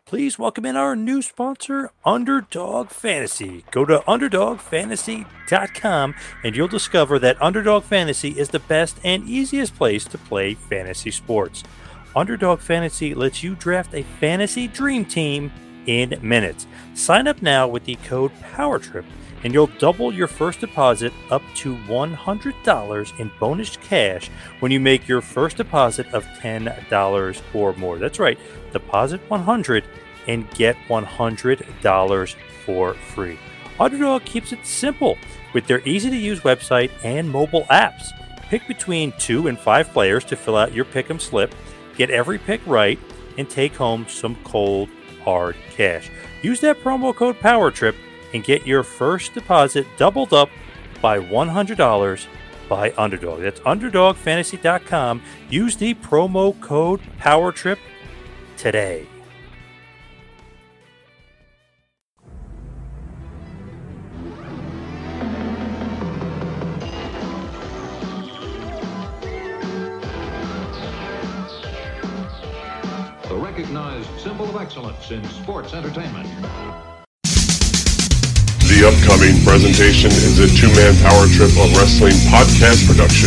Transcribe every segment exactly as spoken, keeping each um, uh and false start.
Please welcome in our new sponsor, Underdog Fantasy. Go to underdog fantasy dot com and you'll discover that Underdog Fantasy is the best and easiest place to play fantasy sports. Underdog Fantasy lets you draft a fantasy dream team in minutes. Sign up now with the code POWERTRIP and you'll double your first deposit up to one hundred dollars in bonus cash when you make your first deposit of ten dollars or more. That's right, deposit one hundred dollars and get one hundred dollars for free. Underdog keeps it simple with their easy-to-use website and mobile apps. Pick between two and five players to fill out your pick'em slip, get every pick right, and take home some cold, hard cash. Use that promo code POWERTRIP and get your first deposit doubled up by one hundred dollars by Underdog. That's underdog fantasy dot com. Use the promo code POWERTRIP today. The recognized symbol of excellence in sports entertainment. The upcoming presentation is a two-man power trip of wrestling podcast production.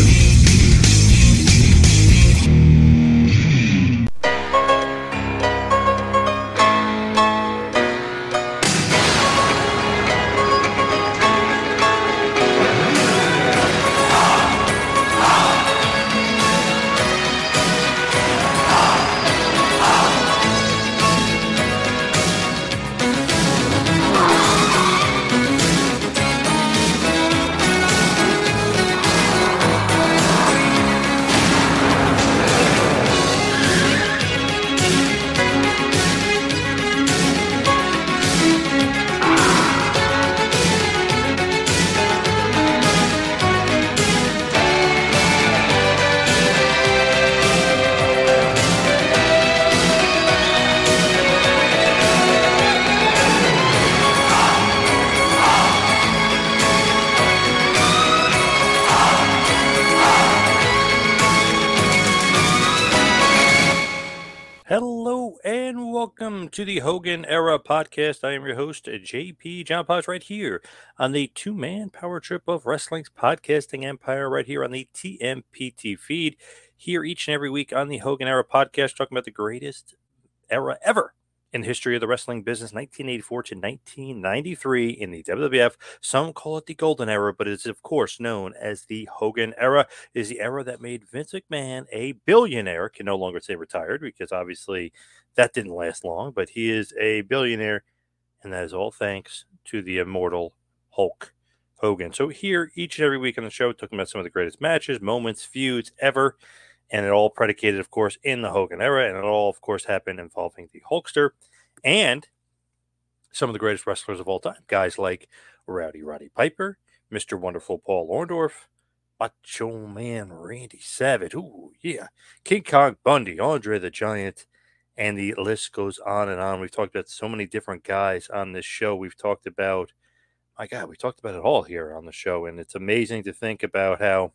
Hello and welcome to the Hogan Era Podcast. I am your host, J P John Paz, right here on the two-man power trip of wrestling's podcasting empire, right here on the T M P T feed, here each and every week on the Hogan Era Podcast, talking about the greatest era ever in the history of the wrestling business, nineteen eighty-four to nineteen ninety-three in the W W F. Some call it the Golden Era, but it's, of course, known as the Hogan Era. It is the era that made Vince McMahon a billionaire. Can no longer say retired because obviously that didn't last long, but he is a billionaire, and that is all thanks to the immortal Hulk Hogan. So here, each and every week on the show, talking about some of the greatest matches, moments, feuds ever, and it all predicated, of course, in the Hogan era, and it all, of course, happened involving the Hulkster and some of the greatest wrestlers of all time. Guys like Rowdy Roddy Piper, Mister Wonderful Paul Orndorff, Macho Man Randy Savage, ooh, yeah, King Kong Bundy, Andre the Giant, and the list goes on and on. We've talked about so many different guys on this show. We've talked about, my God, we talked about it all here on the show, and it's amazing to think about how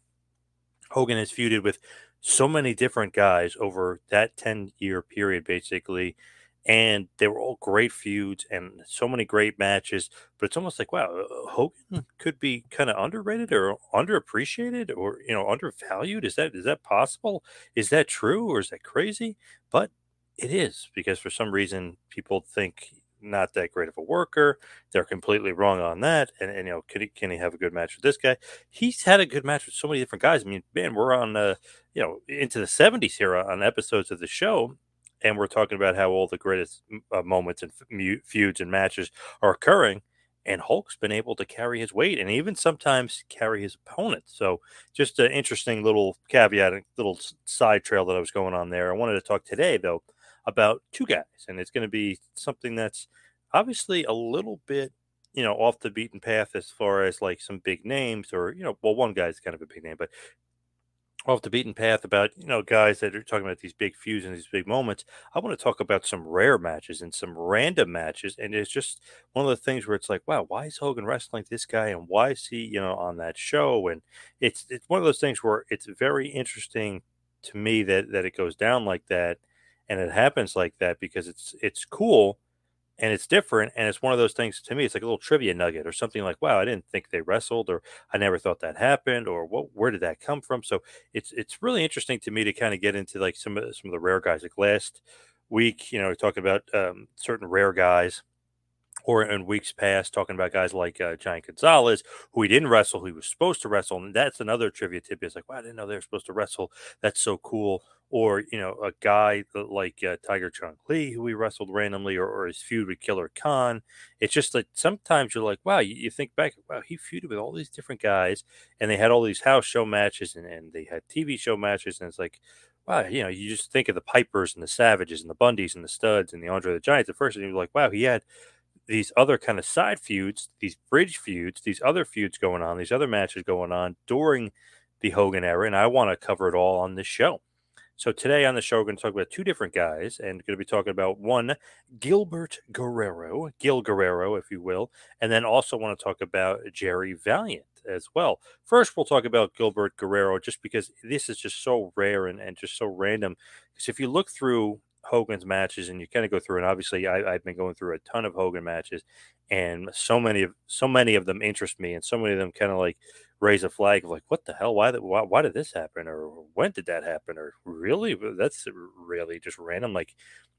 Hogan has feuded with so many different guys over that ten-year period, basically, and they were all great feuds and so many great matches, but it's almost like, wow, uh, Hogan could be kind of underrated or underappreciated or, you know, undervalued. Is that is that possible? Is that true or is that crazy? But it is, because for some reason people think not that great of a worker. They're completely wrong on that. And, and you know, can he, can he have a good match with this guy? He's had a good match with so many different guys. I mean, man, we're on, uh, you know, into the seventies here on episodes of the show, and we're talking about how all the greatest uh, moments and feuds and matches are occurring. And Hulk's been able to carry his weight and even sometimes carry his opponent. So just an interesting little caveat, a little side trail that I was going on there. I wanted to talk today, though, about two guys, and it's going to be something that's obviously a little bit, you know, off the beaten path as far as like some big names or, you know, well, one guy's kind of a big name, but off the beaten path about, you know, guys that are talking about these big feuds and these big moments. I want to talk about some rare matches and some random matches. And it's just one of the things where it's like, wow, why is Hogan wrestling this guy? And why is he, you know, on that show? And it's, it's one of those things where it's very interesting to me that, that it goes down like that. and it happens like that because it's it's cool and it's different, and it's one of those things to me. It's like a little trivia nugget or something like, "Wow, I didn't think they wrestled," or "I never thought that happened," or "What? Where did that come from?" So it's it's really interesting to me to kind of get into like some of some of the rare guys. Like last week, you know, talking about um, certain rare guys or in weeks past, talking about guys like uh, Giant Gonzalez, who he didn't wrestle, who he was supposed to wrestle. And that's another trivia tip. It's like, wow, I didn't know they were supposed to wrestle. That's so cool. Or, you know, a guy like uh, Tiger Chung Lee, who he wrestled randomly, or, or his feud with Killer Khan. It's just like sometimes you're like, wow, you, you think back, wow, he feuded with all these different guys, and they had all these house show matches, and, and they had T V show matches. And it's like, wow, you know, you just think of the Pipers and the Savages and the Bundys and the Studs and the Andre the Giants at first, and you're like, wow, he had these other kind of side feuds, these bridge feuds, these other feuds going on, these other matches going on during the Hogan era, and I want to cover it all on this show. So today on the show, we're going to talk about two different guys, and going to be talking about one, Gilbert Guerrero, Gil Guerrero, if you will, and then also want to talk about Jerry Valiant as well. First, we'll talk about Gilbert Guerrero, just because this is just so rare and, and just so random. Because if you look through Hogan's matches and you kind of go through, and obviously I, I've been going through a ton of Hogan matches, and so many of so many of them interest me, and so many of them kind of like raise a flag of like, what the hell? Why, why why did this happen? Or when did that happen? Or really, that's really just random. Like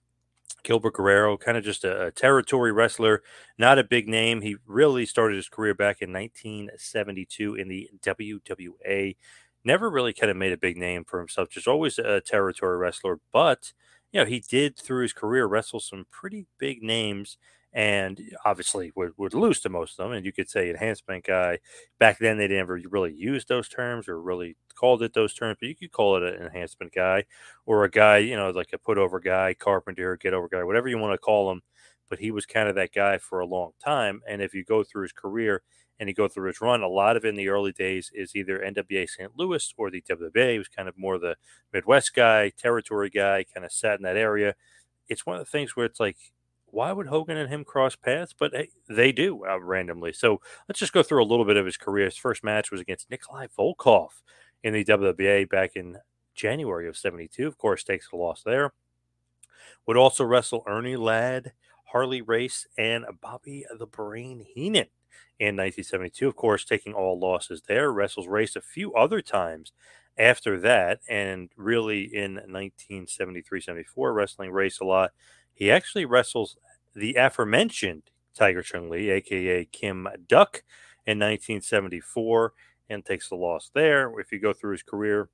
Gilbert Guerrero, kind of just a, a territory wrestler, not a big name. He really started his career back in nineteen seventy-two in the W W A. Never really kind of made a big name for himself, just always a territory wrestler. But you know, he did through his career wrestle some pretty big names, and obviously would, would lose to most of them. And you could say enhancement guy. Back then, they never really used those terms or really called it those terms, but you could call it an enhancement guy or a guy, you know, like a put over guy, carpenter, get over guy, whatever you want to call him. But he was kind of that guy for a long time. And if you go through his career and you go through his run, a lot of it in the early days is either N W A Saint Louis or the W W A. He was kind of more the Midwest guy, territory guy, kind of sat in that area. It's one of the things where it's like, why would Hogan and him cross paths? But hey, they do uh, randomly. So let's just go through a little bit of his career. His first match was against Nikolai Volkov in the W W A back in January of seventy-two. Of course, takes a loss there. Would also wrestle Ernie Ladd, Harley Race, and Bobby the Brain Heenan in nineteen seventy-two. Of course, taking all losses there. Wrestles Race a few other times after that, and really in nineteen seventy-three seventy-four, wrestling Race a lot. He actually wrestles the aforementioned Tiger Chung Lee, aka Kim Duck, in nineteen seventy-four, and takes the loss there. If you go through his career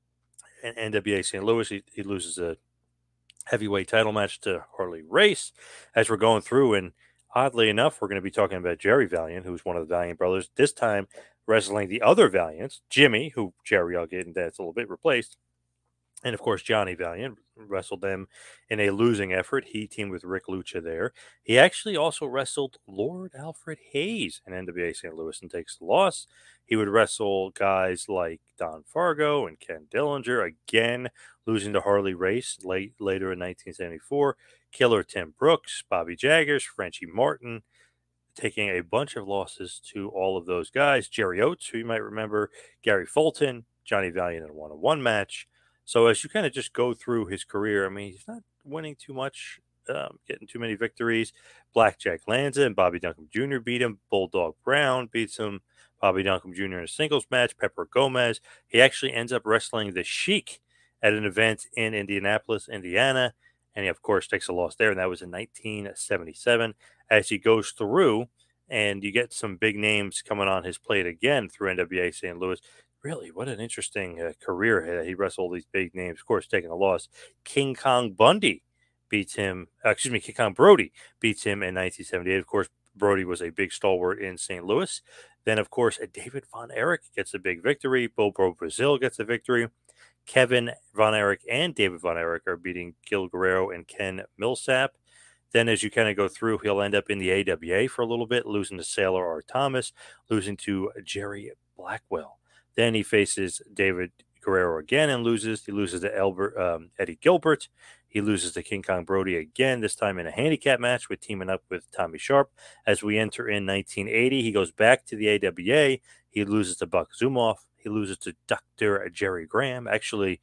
in N W A Saint Louis, he, he loses a heavyweight title match to Harley Race as we're going through. And oddly enough, we're going to be talking about Jerry Valiant, who's one of the Valiant brothers, this time wrestling the other Valiants, Jimmy, who Jerry, I'll get into that's a little bit replaced. And, of course, Johnny Valiant wrestled them in a losing effort. He teamed with Rick Lucha there. He actually also wrestled Lord Alfred Hayes in N W A Saint Louis and takes the loss. He would wrestle guys like Don Fargo and Ken Dillinger, again, losing to Harley Race late later in nineteen seventy-four. Killer Tim Brooks, Bobby Jaggers, Frenchie Martin, taking a bunch of losses to all of those guys. Jerry Oates, who you might remember, Gary Fulton, Johnny Valiant in a one-on-one match. So as you kind of just go through his career, I mean, he's not winning too much, um, getting too many victories. Blackjack Lanza and Bobby Duncombe Junior beat him. Bulldog Brown beats him. Bobby Duncombe Junior in a singles match. Pepper Gomez. He actually ends up wrestling the Sheik at an event in Indianapolis, Indiana. And he, of course, takes a loss there. And that was in nineteen seventy-seven. As he goes through, and you get some big names coming on his plate again through N W A Saint Louis. Really, what an interesting uh, career. He wrestled all these big names, of course, taking a loss. King Kong Bundy beats him, uh, excuse me, King Kong Brody beats him in nineteen seventy-eight. Of course, Brody was a big stalwart in Saint Louis. Then, of course, David Von Erich gets a big victory. Bobo Brazil gets a victory. Kevin Von Erich and David Von Erich are beating Gil Guerrero and Ken Millsap. Then as you kind of go through, he'll end up in the A W A for a little bit, losing to Sailor R. Thomas, losing to Jerry Blackwell. Then he faces David Guerrero again and loses. He loses to Albert, um, Eddie Gilbert. He loses to King Kong Brody again, this time in a handicap match with teaming up with Tommy Sharp. As we enter in nineteen eighty, he goes back to the A W A. He loses to Buck Zumoff. He loses to Doctor Jerry Graham. Actually,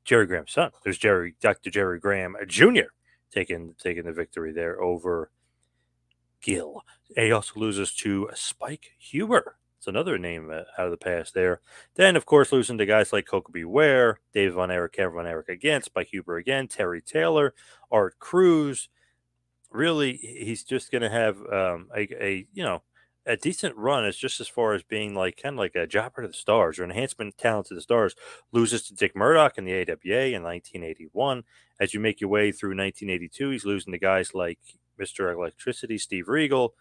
Jerry Graham's son. There's Jerry, Doctor Jerry Graham Junior taking taking the victory there over Gil. And he also loses to Spike Huber. It's another name uh, out of the past there. Then, of course, losing to guys like Coco Beware, Dave Von Erich, Kevin Von Erich again, Spike Huber again, Terry Taylor, Art Cruz. Really, he's just going to have um, a, a, you know, a decent run. It's just as far as being like kind of like a jobber to the stars or enhancement talent to the stars. Loses to Dick Murdoch in the A W A in nineteen eighty-one. As you make your way through nineteen eighty-two, he's losing to guys like Mister Electricity, Steve Regal,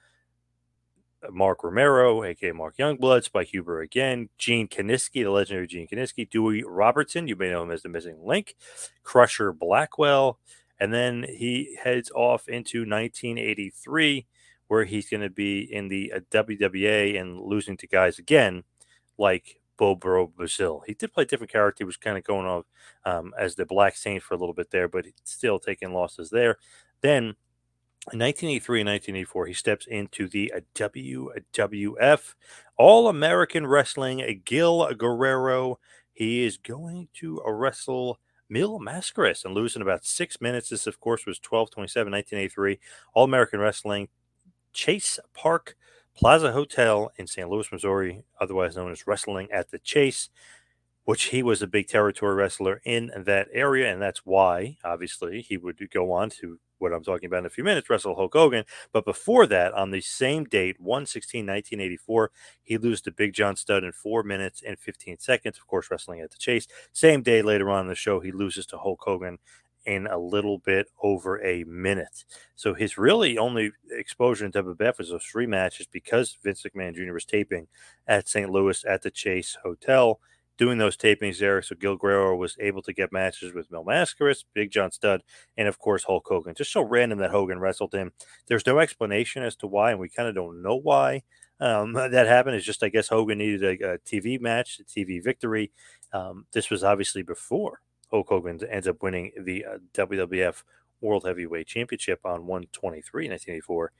Mark Romero, aka Mark Youngblood, Spike Huber again, Gene Kiniski, the legendary Gene Kiniski, Dewey Robertson, you may know him as the Missing Link, Crusher Blackwell, and then he heads off into nineteen eighty-three, where he's going to be in the uh, W W A and losing to guys again like Bobo Brazil. He did play a different character. He was kind of going off um, as the Black Saint for a little bit there, but still taking losses there. Then in nineteen eighty-three and nineteen eighty-four, he steps into the W W F All-American Wrestling. Gil Guerrero. He is going to wrestle Mil Mascaras and lose in about six minutes. This, of course, was twelve twenty-seven nineteen eighty-three. All-American Wrestling, Chase Park Plaza Hotel in Saint Louis, Missouri, otherwise known as Wrestling at the Chase, which he was a big territory wrestler in that area, and that's why, obviously, he would go on to what I'm talking about in a few minutes, wrestle Hulk Hogan. But before that, on the same date, one sixteen nineteen eighty-four, he loses to Big John Studd in four minutes and fifteen seconds, of course, Wrestling at the Chase. Same day later on in the show, he loses to Hulk Hogan in a little bit over a minute. So his really only exposure in W W F was those three matches because Vince McMahon Junior was taping at Saint Louis at the Chase Hotel, doing those tapings there. So Gil Guerrero was able to get matches with Mil Mascaras, Big John Studd, and of course Hulk Hogan. Just so random that Hogan wrestled him. There's no explanation as to why, and we kind of don't know why um, that happened. It's just, I guess, Hogan needed a, a T V match, a T V victory. Um, this was obviously before Hulk Hogan ends up winning the uh, W W F World Heavyweight Championship on one twenty-three nineteen eighty-four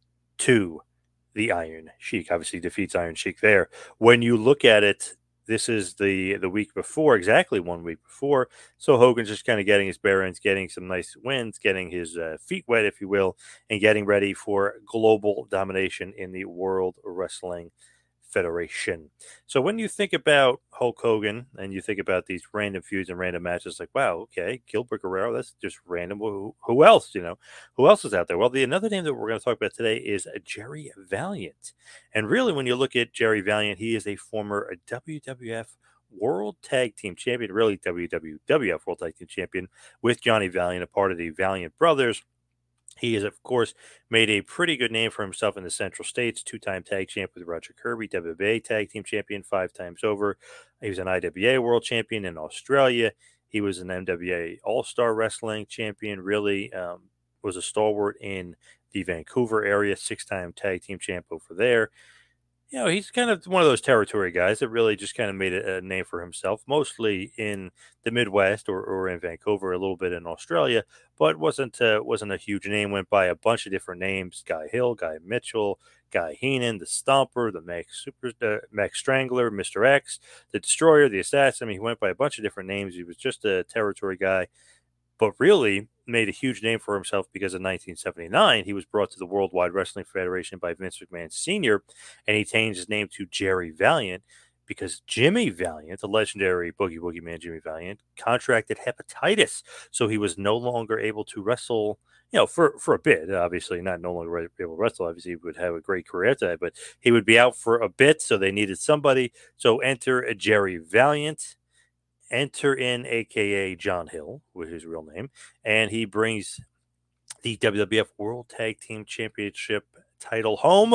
to the Iron Sheik. Obviously defeats Iron Sheik there. When you look at it, this is the the week before, exactly one week before. So Hogan's just kind of getting his bearings, getting some nice wins, getting his uh, feet wet, if you will, and getting ready for global domination in the World Wrestling Federation. So when you think about Hulk Hogan and you think about these random feuds and random matches, like, wow, okay, Gilbert Guerrero, that's just random. Who, who else, you know, who else is out there? Well, the another name that we're going to talk about today is Jerry Valiant. And really, when you look at Jerry Valiant, he is a former W W F World Tag Team Champion, really W W F World Tag Team Champion with Johnny Valiant, a part of the Valiant Brothers. He has, of course, made a pretty good name for himself in the Central States, two-time tag champ with Roger Kirby, W W A tag team champion five times over. He was an I W A world champion in Australia. He was an M W A All-Star Wrestling champion, really um, was a stalwart in the Vancouver area, six-time tag team champ over there. You know, he's kind of one of those territory guys that really just kind of made a, a name for himself, mostly in the Midwest or, or in Vancouver, a little bit in Australia, but wasn't uh, wasn't a huge name. Went by a bunch of different names: Guy Hill, Guy Mitchell, Guy Heenan, the Stomper, the Max Super, uh, Max Strangler, Mister X, the Destroyer, the Assassin. I mean, he went by a bunch of different names. He was just a territory guy, but really made a huge name for himself because in nineteen seventy-nine, he was brought to the Worldwide Wrestling Federation by Vince McMahon Senior, and he changed his name to Jerry Valiant because Jimmy Valiant, the legendary Boogie Woogie Man Jimmy Valiant, contracted hepatitis, so he was no longer able to wrestle, you know, for, for a bit. Obviously, not no longer able to wrestle. Obviously, he would have a great career after that, but he would be out for a bit, so they needed somebody. So enter a Jerry Valiant. Enter in a k a. John Hill, with his real name, and he brings the W W F World Tag Team Championship title home.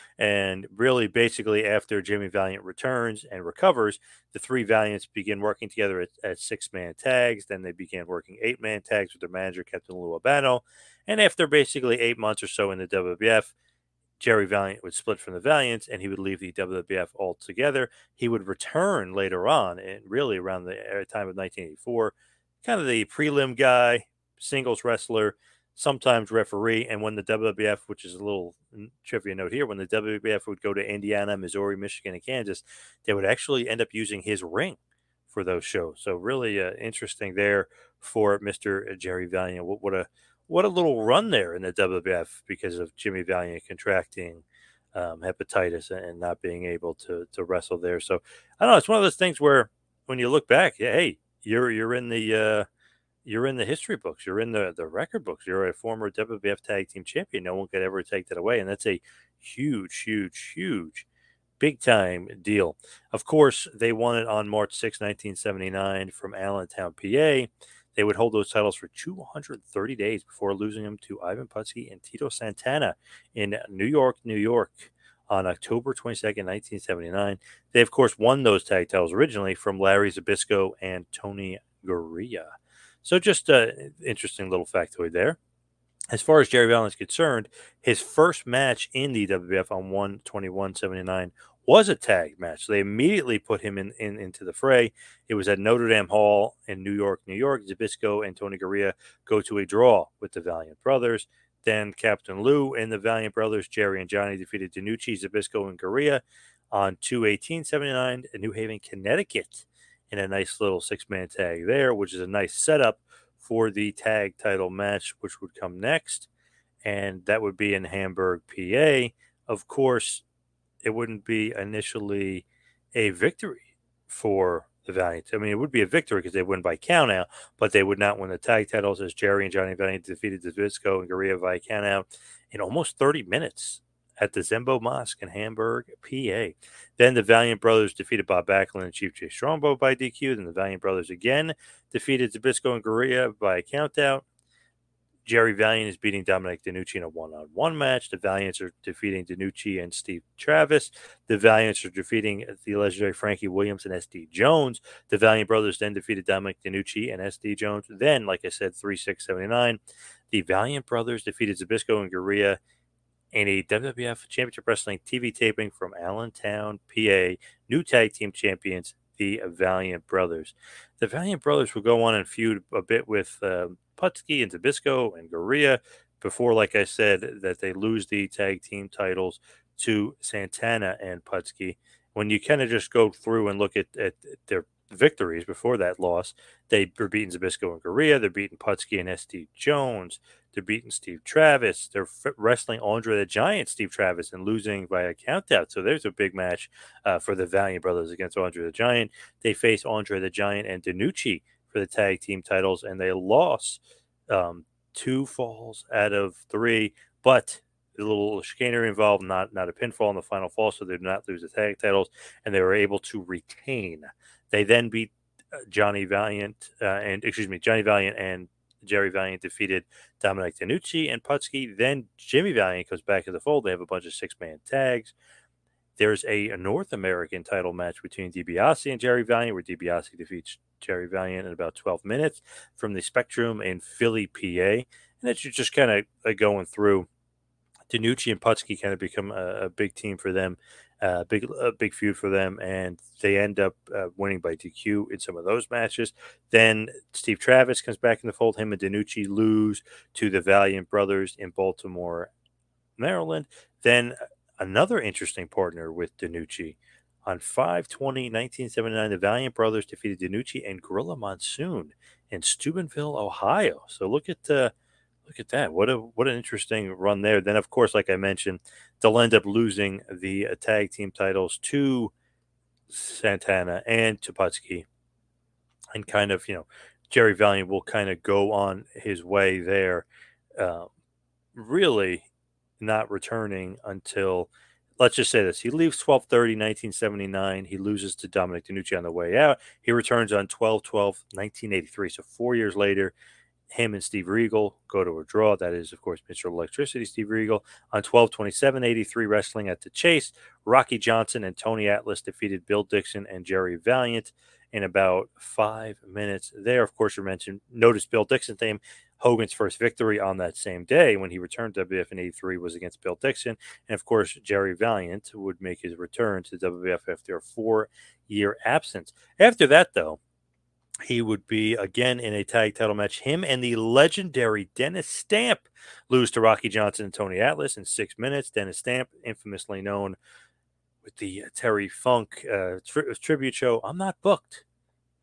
And really, basically, after Jimmy Valiant returns and recovers, the three Valiants begin working together at, at six-man tags. Then they began working eight-man tags with their manager, Captain Lou Albano. And after basically eight months or so in the W W F, Jerry Valiant would split from the Valiants, and he would leave the W W F altogether. He would return later on, and really around the time of nineteen eighty-four, kind of the prelim guy, singles wrestler, sometimes referee. And when the W W F, which is a little trivia note here, when the W W F would go to Indiana, Missouri, Michigan, and Kansas, they would actually end up using his ring for those shows. So really uh, interesting there for Mister Jerry Valiant. What, what a what a little run there in the W W F because of Jimmy Valiant contracting um, hepatitis and not being able to to wrestle there. So I don't know. It's one of those things where when you look back, yeah, hey, you're you're in the uh, you're in the history books. You're in the the record books. You're a former W W F Tag Team Champion. No one could ever take that away, and that's a huge, huge, huge, big time deal. Of course, they won it on March sixth, nineteen seventy-nine, from Allentown, P A. They would hold those titles for two hundred thirty days before losing them to Ivan Putski and Tito Santana in New York, New York on October twenty-second, nineteen seventy-nine. They, of course, won those tag titles originally from Larry Zbyszko and Tony Garea. So just an interesting little factoid there. As far as Jerry Valiant is concerned, his first match in the W W F on one twenty-one seventy-nine was a tag match. So they immediately put him in, in into the fray. It was at Notre Dame Hall in New York, New York. Zbyszko and Tony Garea go to a draw with the Valiant brothers. Then Captain Lou and the Valiant brothers, Jerry and Johnny, defeated Danucci, Zbyszko, and Garea on two eighteen seventy-nine in New Haven, Connecticut, in a nice little six-man tag there, which is a nice setup for the tag title match, which would come next. And that would be in Hamburg, P A. Of course, it wouldn't be initially a victory for the Valiant. I mean, it would be a victory because they win by countout, but they would not win the tag titles as Jerry and Johnny Valiant defeated Zbyszko and Garea by countout in almost thirty minutes at the Zembo Mosque in Hamburg, P A. Then the Valiant brothers defeated Bob Backlund and Chief Jay Strongbow by D Q. Then the Valiant brothers again defeated Zbyszko and Garea by countout. Jerry Valiant is beating Dominic Danucci in a one-on-one match. The Valiants are defeating Danucci and Steve Travis. The Valiants are defeating the legendary Frankie Williams and S D Jones. The Valiant brothers then defeated Dominic Danucci and S D Jones. Then, like I said, three six seventy-nine, the Valiant brothers defeated Zbyszko and Garea in a W W F Championship Wrestling T V taping from Allentown, P A. New tag team champions, the Valiant brothers. The Valiant brothers will go on and feud a bit with uh, Putski and Zbyszko and Garea before, like I said, that they lose the tag team titles to Santana and Putski. When you kind of just go through and look at, at their victories before that loss, they were beating Zbyszko and Garea. They're beating Putski and S D Jones. They're beating Steve Travis. They're f- wrestling Andre the Giant, Steve Travis, and losing by a countout. So there's a big match uh, for the Valiant brothers against Andre the Giant. They face Andre the Giant and Danucci for the tag team titles, and they lost um, two falls out of three, but a little chicanery involved, not not a pinfall in the final fall, so they did not lose the tag titles, and they were able to retain. They then beat uh, Johnny Valiant uh, and excuse me, Johnny Valiant and Jerry Valiant defeated Dominic Danucci and Putski. Then Jimmy Valiant comes back to the fold. They have a bunch of six-man tags. There's a, a North American title match between DiBiase and Jerry Valiant, where DiBiase defeats Jerry Valiant in about twelve minutes from the Spectrum in Philly, P A. And it's just kind of uh, going through. Danucci and Putski kind of become a, a big team for them, uh, big a big feud for them, and they end up uh, winning by D Q in some of those matches. Then Steve Travis comes back in the fold. Him and Danucci lose to the Valiant brothers in Baltimore, Maryland. Then another interesting partner with Danucci. On five twenty nineteen seventy-nine, the Valiant brothers defeated Danucci and Gorilla Monsoon in Steubenville, Ohio. So look at uh, look at that. What a what an interesting run there. Then, of course, like I mentioned, they'll end up losing the uh, tag team titles to Santana and to Putski. And kind of, you know, Jerry Valiant will kind of go on his way there, uh, really not returning until, let's just say this. He leaves twelve thirty nineteen seventy-nine. He loses to Dominic Danucci on the way out. He returns on twelve twelve nineteen eighty-three. So four years later, him and Steve Regal go to a draw. That is, of course, Mister Electricity, Steve Regal. On twelve twenty-seven eighty-three, wrestling at the Chase, Rocky Johnson and Tony Atlas defeated Bill Dixon and Jerry Valiant in about five minutes there. Of course, you mentioned, notice Bill Dixon's name. Hogan's first victory on that same day when he returned to W W F in eighty-three was against Bill Dixon. And, of course, Jerry Valiant would make his return to W W F after a four-year absence. After that, though, he would be again in a tag title match. Him and the legendary Dennis Stamp lose to Rocky Johnson and Tony Atlas in six minutes. Dennis Stamp, infamously known with the Terry Funk uh, tri- tribute show, "I'm Not Booked."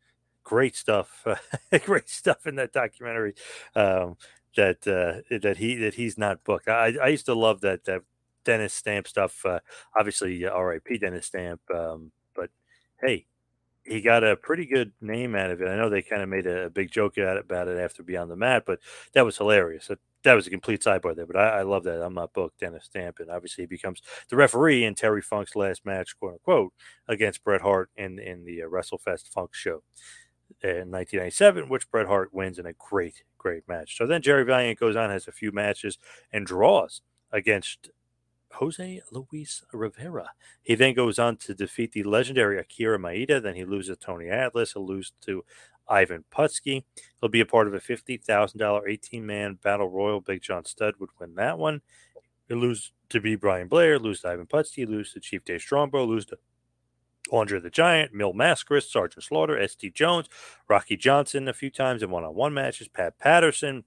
great stuff. Uh, great stuff in that documentary. Um, that uh, that he that he's not booked. I, I used to love that that Dennis Stamp stuff. Uh, obviously, uh, R I P Dennis Stamp. Um, but hey, he got a pretty good name out of it. I know they kind of made a, a big joke out about it after Beyond the Mat, but that was hilarious. That, that was a complete sidebar there. But I, I love that. I'm not booked, Dennis Stamp, and obviously he becomes the referee in Terry Funk's last match, quote unquote, against Bret Hart in in the uh, WrestleFest Funk show in nineteen ninety-seven, which Bret Hart wins in a great, great match. So then Jerry Valiant goes on, has a few matches, and draws against Jose Luis Rivera. He then goes on to defeat the legendary Akira Maeda. Then he loses to Tony Atlas. He'll lose to Ivan Putski. He'll be a part of a fifty thousand dollars eighteen-man battle royal. Big John Studd would win that one. He'll lose to B. Brian Blair, lose to Ivan Putski, lose to Chief Dave Strongbow, lose to Andre the Giant, Mil Mascaris, Sergeant Slaughter, S D Jones, Rocky Johnson a few times in one-on-one matches, Pat Patterson,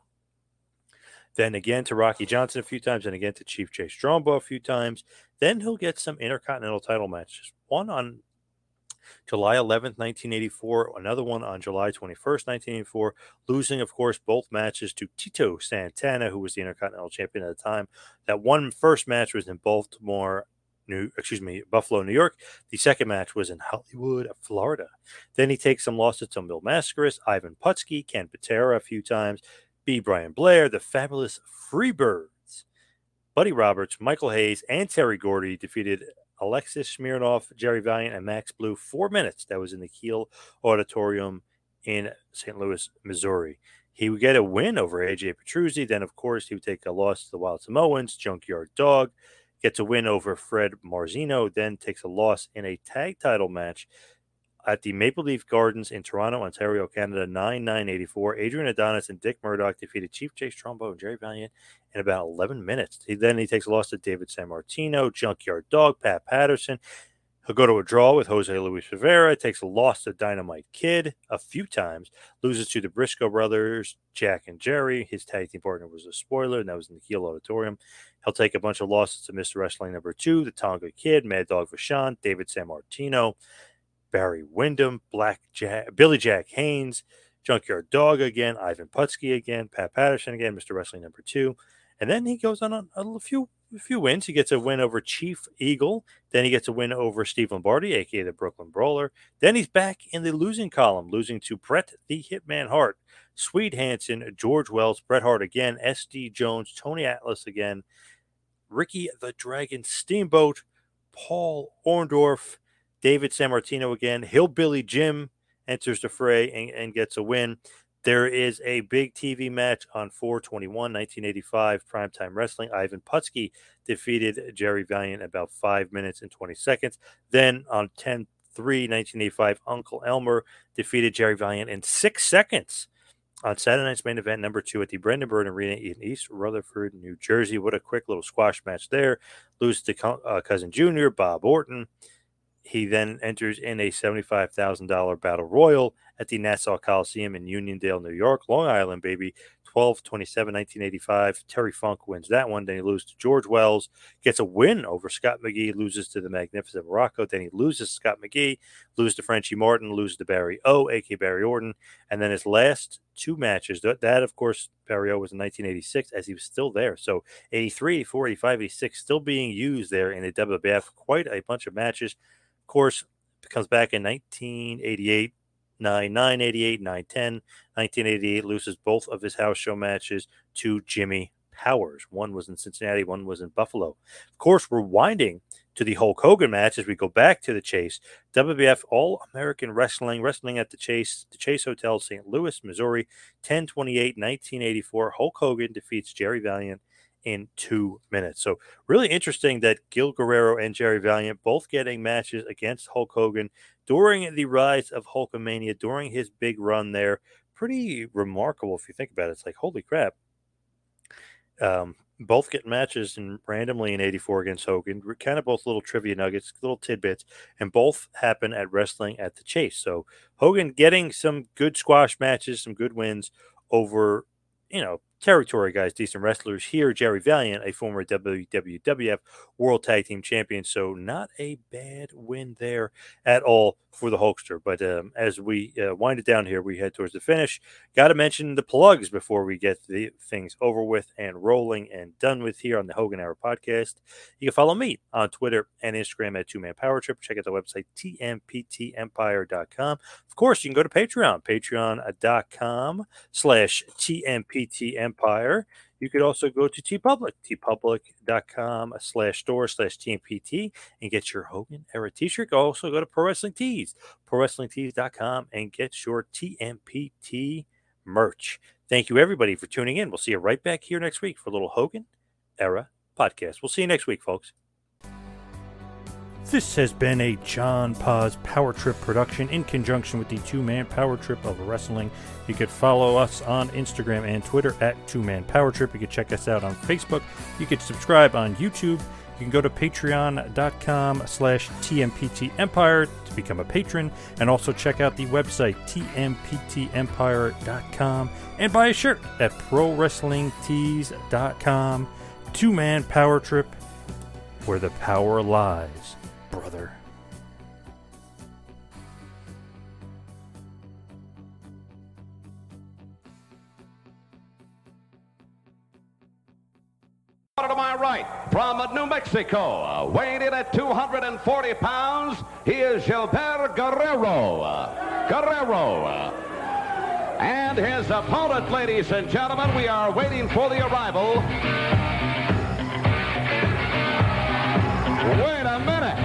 then again to Rocky Johnson a few times, and again to Chief Jay Strongbow a few times. Then he'll get some Intercontinental title matches. One on July eleventh, nineteen eighty-four, another one on July twenty-first, nineteen eighty-four, losing, of course, both matches to Tito Santana, who was the Intercontinental Champion at the time. That one first match was in Baltimore, New, excuse me, Buffalo, New York. The second match was in Hollywood, Florida. Then he takes some losses to Mil Mascaris, Ivan Putski, Ken Patera a few times, B. Brian Blair, the Fabulous Freebirds, Buddy Roberts, Michael Hayes, and Terry Gordy defeated Alexis Smirnoff, Jerry Valiant, and Max Blue. Four minutes. That was in the Kiel Auditorium in Saint Louis, Missouri. He would get a win over A J Petruzzi. Then, of course, he would take a loss to the Wild Samoans, Junkyard Dog, gets a win over Fred Marzino, then takes a loss in a tag title match at the Maple Leaf Gardens in Toronto, Ontario, Canada, nine nine eighty-four. Adrian Adonis and Dick Murdoch defeated Chief Jay Strongbow and Jerry Valiant in about eleven minutes. He, then he takes a loss to David Sammartino, Junkyard Dog, Pat Patterson. He'll go to a draw with Jose Luis Rivera, takes a loss to Dynamite Kid a few times, loses to the Briscoe brothers, Jack and Jerry. His tag team partner was a spoiler, and that was in the Kiel Auditorium. He'll take a bunch of losses to Mister Wrestling number two, the Tonga Kid, Mad Dog Vachon, David Sammartino, Barry Windham, Black Jack, Billy Jack Haynes, Junkyard Dog again, Ivan Putski again, Pat Patterson again, Mister Wrestling number two. And then he goes on a, a few a few wins. He gets a win over Chief Eagle. Then he gets a win over Steve Lombardi, a k a the Brooklyn Brawler. Then he's back in the losing column, losing to Bret the Hitman Hart, Swede Hansen, George Wells, Bret Hart again, S D Jones, Tony Atlas again, Ricky the Dragon Steamboat, Paul Orndorff, David Sammartino again. Hillbilly Jim enters the fray and, and gets a win. There is a big T V match on four twenty-one nineteen eighty-five, Primetime Wrestling. Ivan Putski defeated Jerry Valiant in about five minutes and twenty seconds. Then on ten three nineteen eighty-five, Uncle Elmer defeated Jerry Valiant in six seconds on Saturday night's main event number two at the Brendan Byrne Arena in East Rutherford, New Jersey. What a quick little squash match there. Loses to uh, Cousin Junior, Bob Orton. He then enters in a seventy-five thousand dollars battle royal at the Nassau Coliseum in Uniondale, New York, Long Island, baby. twelve twenty-seven nineteen eighty-five. Terry Funk wins that one. Then he loses to George Wells, gets a win over Scott McGee, loses to the Magnificent Morocco. Then he loses to Scott McGee, loses to Frenchie Martin, loses to Barry O, a k a. Barry Orton. And then his last two matches, that, that of course, Barry O was in nineteen eighty-six as he was still there. So eighty-three, eighty-four, eighty-five, eighty-six still being used there in the W W F. Quite a bunch of matches. Of course, comes back in nineteen eighty-eight, nine nine eighty-eight, nine ten. nineteen eighty-eight loses both of his house show matches to Jimmy Powers. One was in Cincinnati, one was in Buffalo. Of course, we're winding to the Hulk Hogan match as we go back to the Chase. W W F All-American Wrestling, wrestling at the Chase, the Chase Hotel, Saint Louis, Missouri, ten twenty-eight nineteen eighty-four. Hulk Hogan defeats Jerry Valiant in two minutes. So really interesting that Gil Guerrero and Jerry Valiant both getting matches against Hulk Hogan during the rise of Hulkamania, during his big run there. Pretty remarkable if you think about it. It's like, holy crap. Um, both getting matches and randomly in eighty-four against Hogan. Kind of both little trivia nuggets, little tidbits, and both happen at Wrestling at the Chase. So Hogan getting some good squash matches, some good wins over, you know, territory guys, decent wrestlers here. Jerry Valiant, a former W W F World Tag Team Champion, so not a bad win there at all for the Hulkster. But um, as we uh, wind it down here, we head towards the finish. Got to mention the plugs before we get the things over with and rolling and done with here on the Hogan Hour podcast. You can follow me on Twitter and Instagram at Two Man Power Trip. Check out the website T M P T empire dot com. Of course, you can go to Patreon, patreon.com slash TMPT Empire. You could also go to TeePublic, tpublic.com slash store slash TMPT and get your Hogan Era t-shirt. Also go to Pro Wrestling Tees, pro wrestling tees dot com and get your T M P T merch. Thank you, everybody, for tuning in. We'll see you right back here next week for a little Hogan Era podcast. We'll see you next week, folks. This has been a John Paz Power Trip production in conjunction with the Two Man Power Trip of Wrestling. You could follow us on Instagram and Twitter at Two Man Power Trip. You could check us out on Facebook. You could subscribe on YouTube. You can go to patreon.com slash TMPT Empire to become a patron, and also check out the website T M P T empire dot com and buy a shirt at pro wrestling tees dot com. Two Man Power Trip, where the power lies, brother. To my right, from New Mexico, uh, weighing in at two hundred forty pounds, he is Gilbert Guerrero. Uh, Guerrero. Uh, and his opponent, ladies and gentlemen, we are waiting for the arrival. Wait a minute.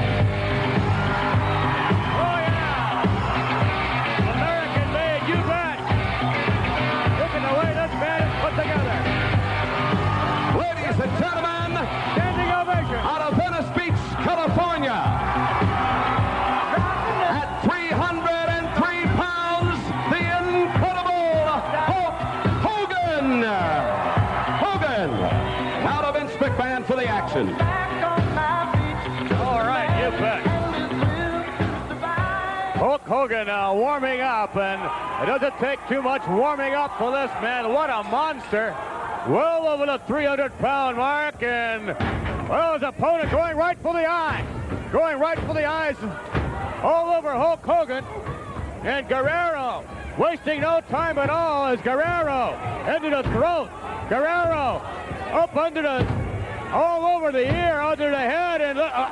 Oh, yeah. American made, you bet. Look at the way this man is put together. Ladies and gentlemen, Standing ovation. out of Venice Beach, California, at three hundred three pounds, the incredible Hulk Hogan. Hogan. Out of Vince McMahon for the action. All right, you bet. Hulk Hogan uh, warming up, and it doesn't take too much warming up for this man. What a monster. Well over the three hundred pound mark, and well, his opponent going right for the eye. Going right for the eyes all over Hulk Hogan. And Guerrero wasting no time at all as Guerrero into the throat. Guerrero up under the, all over the ear, under the head, and uh,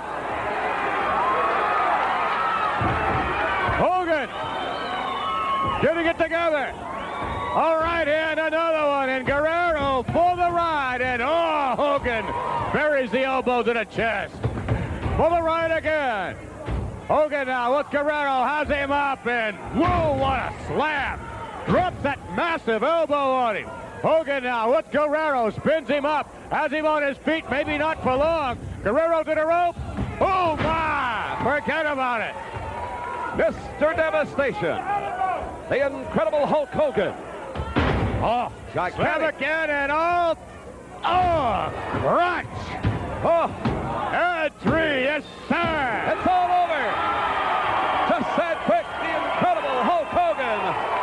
Hogan getting it together. All right, and another one, and Guerrero for the ride, and oh, Hogan buries the elbow to the chest. For the ride again. Hogan now with Guerrero, has him up, and whoa, what a slam. Drops that massive elbow on him. Hogan now with Guerrero, spins him up, has him on his feet, maybe not for long. Guerrero to the rope. Oh, my, forget about it. Mister Devastation, the incredible Hulk Hogan. Oh, slam Gigantic. again, and oh, oh, crunch. Oh, And three, yes, sir. it's all over. Just that quick, the incredible Hulk Hogan.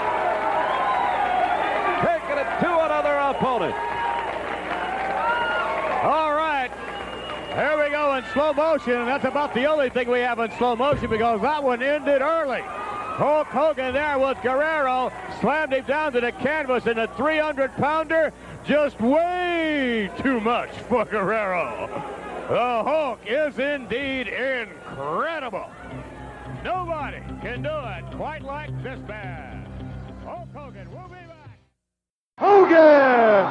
Taking it to another opponent. All right. Here we go in slow motion, and that's about the only thing we have in slow motion because that one ended early. Hulk Hogan there with Guerrero, slammed him down to the canvas, and the three hundred pounder just way too much for Guerrero. The Hulk is indeed incredible. Nobody can do it quite like this man. Hulk Hogan, we'll be back. Hogan!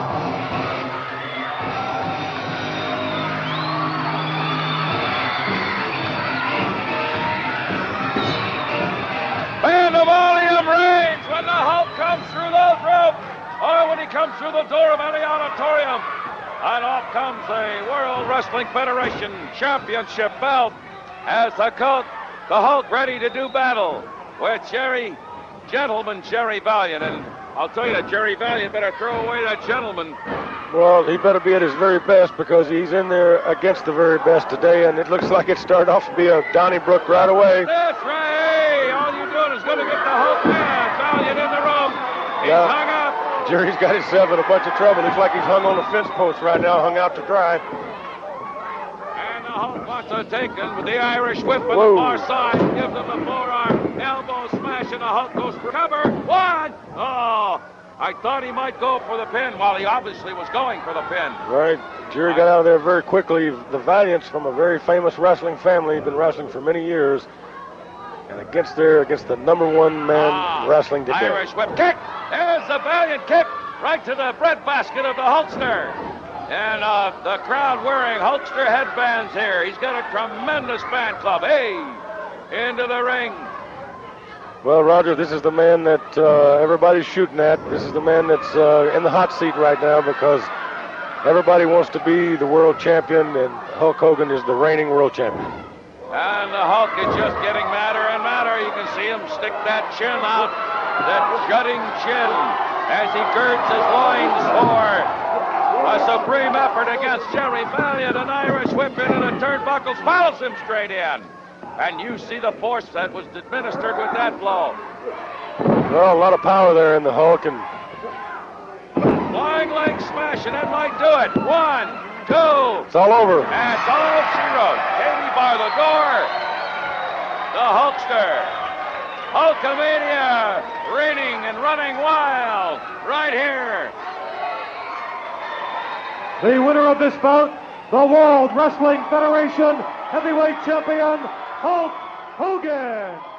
And the volume reigns when the Hulk comes through those ropes, or when he comes through the door of any auditorium. And off comes the World Wrestling Federation Championship belt as the Hulk, the Hulk ready to do battle with Jerry, Gentleman Jerry Valiant. And I'll tell you, Jerry Valiant better throw away that gentleman. Well, he better be at his very best because he's in there against the very best today, and it looks like it started off to be a Donnybrook right away. That's right. Hey, all you're doing is going to get the Hulk man. Valiant in the rope. He's Yeah. hung up. Jerry's got himself in a bunch of trouble. Looks like he's hung on the fence post right now, hung out to dry. And the Hulk wants to take him with the Irish whip on Whoa. the far side. Gives him the forearm. Elbow smash, and the Hulk goes for cover. One. Oh, I thought he might go for the pin while he obviously was going for the pin. Right. Jerry got out of there very quickly. The Valiants from a very famous wrestling family, been wrestling for many years. And against their, against the number one man Ah, wrestling today. Irish whip kick. There's the valiant kick right to the breadbasket of the Hulkster. And uh, the crowd wearing Hulkster headbands here. He's got a tremendous fan club. Hey, into the ring. Well, Roger, this is the man that uh, everybody's shooting at. This is the man that's uh, in the hot seat right now because everybody wants to be the world champion, and Hulk Hogan is the reigning world champion. And the Hulk is just getting madder and madder. You can see him stick that chin out, that jutting chin, as he girds his loins for a supreme effort against Jerry Valiant. An Irish whip into the turnbuckles, follows him straight in. And you see the force that was administered with that blow. Well, a lot of power there in the Hulk, and Flying leg smash, and that might do it. One, two. it's all over. And it's all she wrote. Katie bar the door. The Hulkster. Hulkamania reigning and running wild right here. The winner of this bout, the World Wrestling Federation Heavyweight Champion, Hulk Hogan.